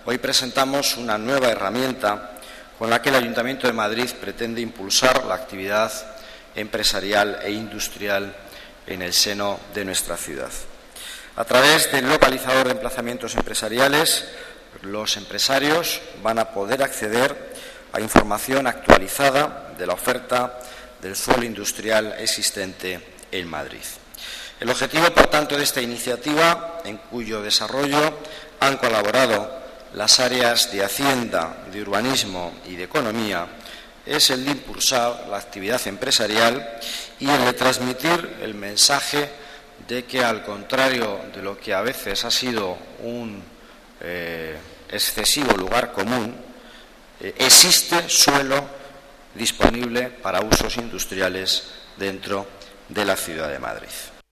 hoy presentamos una nueva herramienta con la que el Ayuntamiento de Madrid pretende impulsar la actividad empresarial e industrial en el seno de nuestra ciudad. A través del localizador de emplazamientos empresariales, los empresarios van a poder acceder a información actualizada de la oferta del suelo industrial existente en Madrid. El objetivo, por tanto, de esta iniciativa, en cuyo desarrollo han colaborado las áreas de Hacienda, de Urbanismo y de Economía, es el de impulsar la actividad empresarial y el de transmitir el mensaje de que, al contrario de lo que a veces ha sido un excesivo lugar común, existe suelo disponible para usos industriales dentro de la ciudad de Madrid.